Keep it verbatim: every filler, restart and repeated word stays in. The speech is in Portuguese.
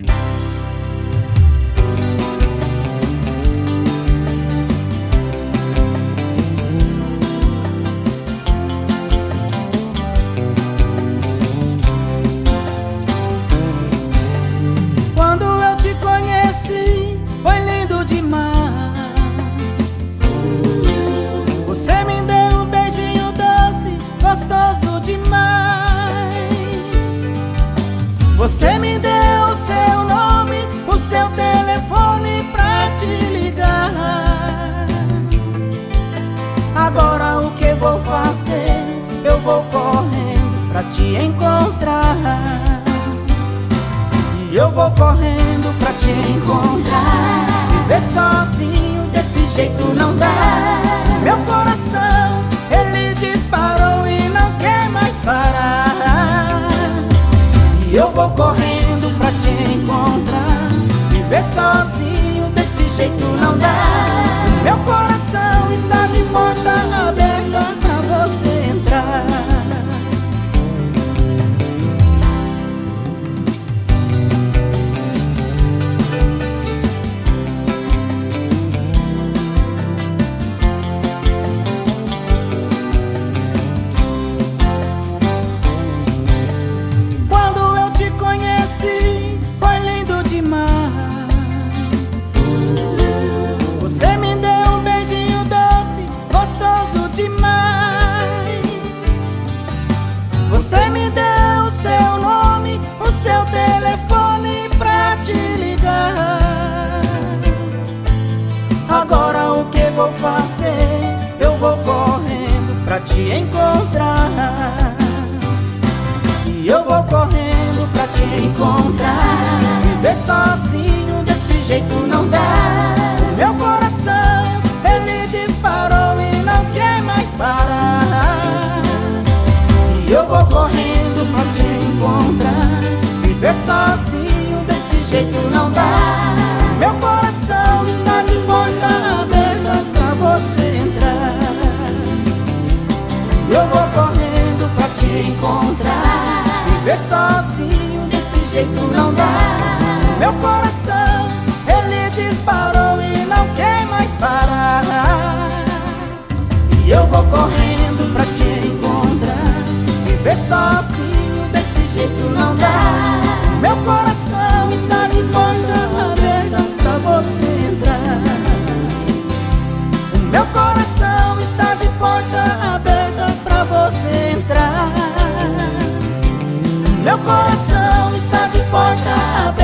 Quando eu te conheci, foi lindo demais. Você me deu um beijinho doce, gostoso demais. Você me deu o seu nome, o seu telefone pra te ligar. Agora o que vou fazer? Eu vou correndo pra te encontrar. E eu vou correndo pra te encontrar. Viver sozinho desse jeito não dá. Meu coração, ele disparou e não quer mais parar. E eu vou correndo pra te encontrar. Viver sozinho desse jeito não dá. Meu coração está de porta aberta pra você entrar. Você me deu o seu nome, o seu telefone pra te ligar. Agora o que vou fazer? Eu vou correndo pra te encontrar. E eu vou correndo pra te encontrar. Viver sozinho desse jeito não dá. O meu coração, ele disparou e não quer mais parar. E eu vou correndo pra te encontrar. Viver sozinho desse jeito não dá. Meu coração está de porta aberta pra você entrar. E eu vou correndo pra te encontrar. Viver sozinho desse jeito não dá. Meu coração, ele disparou e não quer mais parar. E eu vou correndo pra te encontrar. Viver sozinho desse jeito não dá. Meu coração está de porta aberta pra você entrar. Meu coração está de porta aberta pra você entrar. Meu coração está de porta aberta.